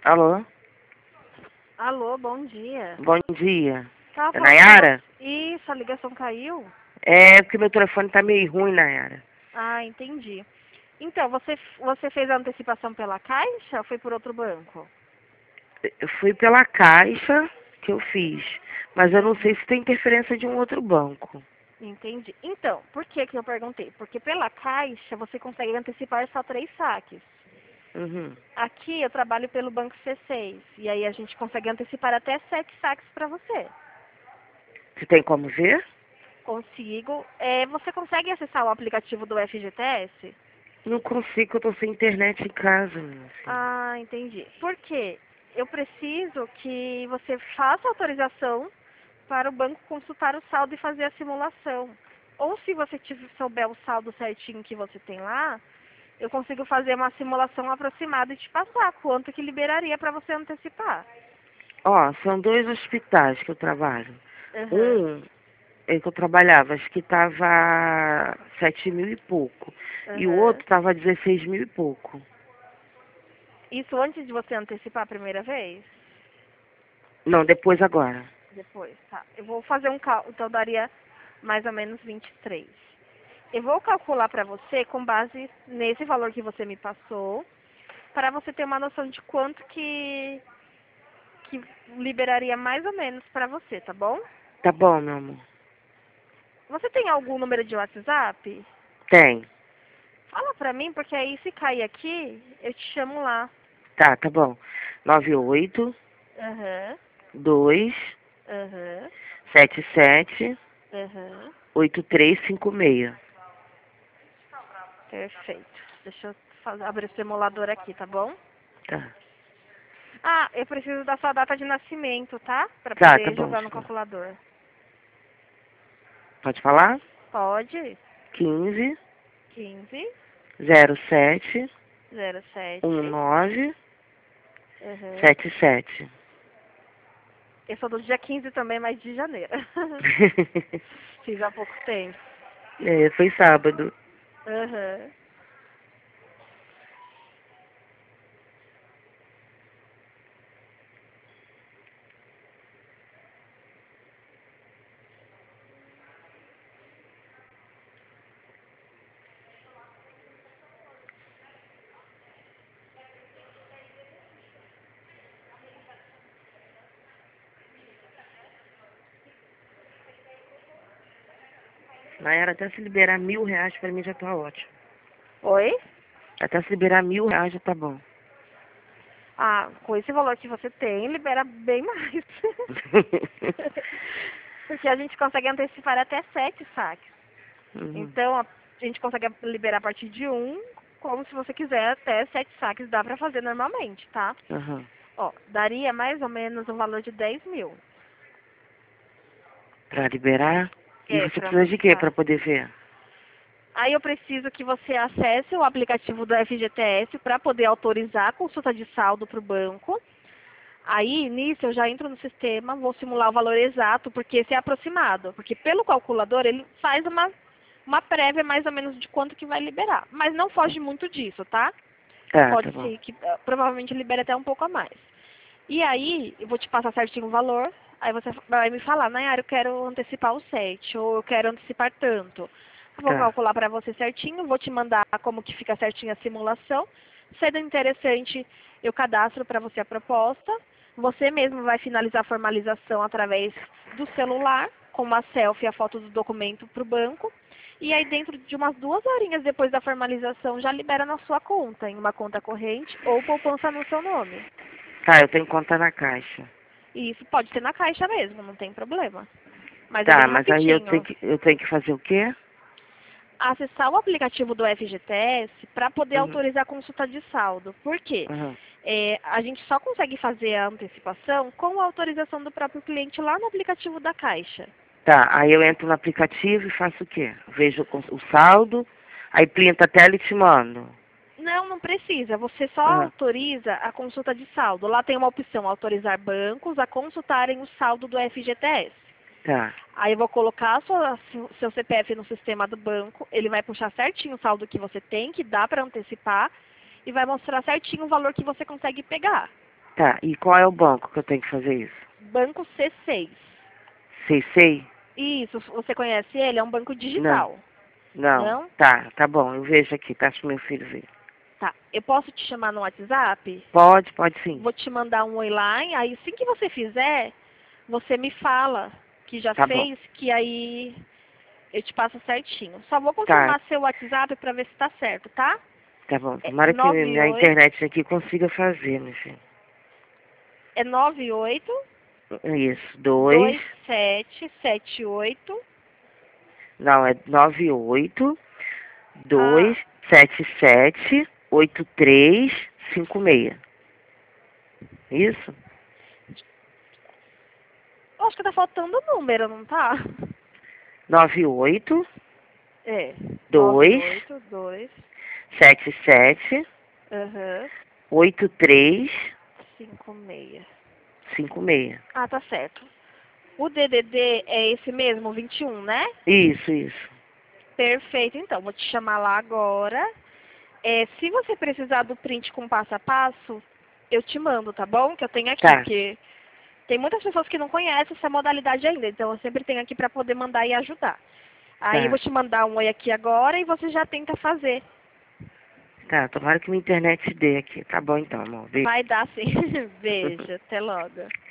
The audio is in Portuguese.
Alô? Alô, bom dia. Bom dia. Tava É falando com Nayara? você. Isso, a ligação caiu? É porque meu telefone tá meio ruim, Nayara. Ah, entendi. Então, você fez a antecipação pela Caixa ou foi por outro banco? Eu fui pela Caixa que eu fiz, mas eu não sei Uhum, se tem interferência de um outro banco. entendi. Então, por que que eu perguntei? Porque pela Caixa você consegue antecipar só 3 saques. Uhum. Aqui eu trabalho pelo Banco C6 e aí a gente consegue antecipar até 7 saques para você. Você tem como ver? Consigo. Você consegue acessar o aplicativo do FGTS? Não consigo, eu tô sem internet em casa, meu filho. Ah, entendi. Por quê? Eu preciso que você faça autorização para o banco consultar o saldo e fazer a simulação. Ou se você souber o saldo certinho que você tem lá, eu consigo fazer uma simulação aproximada e te passar quanto que liberaria para você antecipar. Ó, são dois hospitais que eu trabalho. Aham, Um é que eu trabalhava, acho que tava 7.000 e pouco. E o aham. outro tava 16.000 e pouco. Isso antes de você antecipar a primeira vez? Não, depois agora. Depois, tá. Eu vou fazer um cálculo, então daria mais ou menos 23. Eu vou calcular para você com base nesse valor que você me passou, para você ter uma noção de quanto que liberaria mais ou menos para você, tá bom? Tá bom, meu amor. Você tem algum número de WhatsApp? Tem. Fala pra mim, porque aí se cair aqui, eu te chamo lá. Tá bom. 98 Aham, 2 aham, 77 aham. 8356. Perfeito. Deixa eu abrir o simulador aqui, tá bom? Tá. Ah, eu preciso da sua data de nascimento, tá? Pra Tá poder bom. jogar no calculador. Pode falar? Pode? 15 15 07 07. 19 Uhum. 77. Eu sou do dia 15 também, mas de janeiro. Fiz há pouco tempo. É, foi sábado. Uhum. Nayara, até se liberar R$ 1.000 pra mim já tá ótimo. Oi? Até se liberar R$ 1.000 já tá bom. Ah, com esse valor que você tem, libera bem mais. Porque a gente consegue antecipar até 7 saques. Uhum. Então, a gente consegue liberar a partir de um, como se você quiser, até 7 saques dá pra fazer normalmente, tá? Uhum. Ó, daria mais ou menos um valor de 10 mil. Pra liberar? E você Pra precisa de quê pra antecipar. poder ver? Aí eu preciso que você acesse o aplicativo do FGTS para poder autorizar a consulta de saldo para o banco. Aí, nisso, eu já entro no sistema, vou simular o valor exato, porque esse é aproximado. Porque pelo calculador, ele faz uma prévia mais ou menos de quanto que vai liberar. Mas não foge muito disso, tá? Tá Pode bom. ser que provavelmente libere até um pouco a mais. E aí, eu vou te passar certinho o valor. Aí você vai me falar, Nayara, eu quero antecipar o 7, ou eu quero antecipar tanto. Eu vou Tá. calcular para você certinho, vou te mandar como que fica certinho a simulação. Sendo interessante, eu cadastro para você a proposta. Você mesmo vai finalizar a formalização através do celular, com uma selfie e a foto do documento para o banco. E aí, dentro de umas 2 horinhas depois da formalização, já libera na sua conta, em uma conta corrente ou poupança no seu nome. Tá, eu tenho conta na Caixa. E isso pode ser na Caixa mesmo, não tem problema. Mas é Tá, bem mas aí rapidinho. eu tenho que fazer o quê? Acessar o aplicativo do FGTS para poder Uhum. autorizar a consulta de saldo. Por quê? Uhum. A gente só consegue fazer a antecipação com a autorização do próprio cliente lá no aplicativo da Caixa. Tá, aí eu entro no aplicativo e faço o quê? Vejo o saldo, aí printa a tela e te mando. Não, não precisa. Você só Uhum. autoriza a consulta de saldo. Lá tem uma opção, autorizar bancos a consultarem o saldo do FGTS. Tá, Aí eu vou colocar seu CPF no sistema do banco, ele vai puxar certinho o saldo que você tem, que dá para antecipar, e vai mostrar certinho o valor que você consegue pegar. Tá, e qual é o banco que eu tenho que fazer isso? Banco C6. Sei? Isso, você conhece ele? É um banco digital. Não. Não? Tá bom, eu vejo aqui, tá? Pro meu filho ver. Tá. Eu posso te chamar no WhatsApp? Pode sim. Vou te mandar um oi lá, e aí assim que você fizer, você me fala que já Tá bom. fez, que aí eu te passo certinho. Só vou Tá, confirmar seu WhatsApp pra ver se tá certo, tá? tá bom. É Tomara que minha 98, internet aqui consiga fazer, meu filho. é 98 Isso, 2. 2778. Não, é 98 Ah, 277 8356. Isso? eu acho que tá faltando o número, não tá? 98 É. 2 982. 77 Aham. 56. 8356. Ah, tá certo. O DDD é esse mesmo, 21, né? Isso. Perfeito, então. Vou te chamar lá agora. Se você precisar do print com passo a passo, eu te mando, tá bom? Que eu tenho aqui, Tá, porque tem muitas pessoas que não conhecem essa modalidade ainda. Então, eu sempre tenho aqui para poder mandar e ajudar. Aí, eu tá. vou te mandar um oi aqui agora e você já tenta fazer. Tá, tomara que minha internet dê aqui. Tá bom então, amor. Beijo. Vai dar sim. Beijo. Até logo.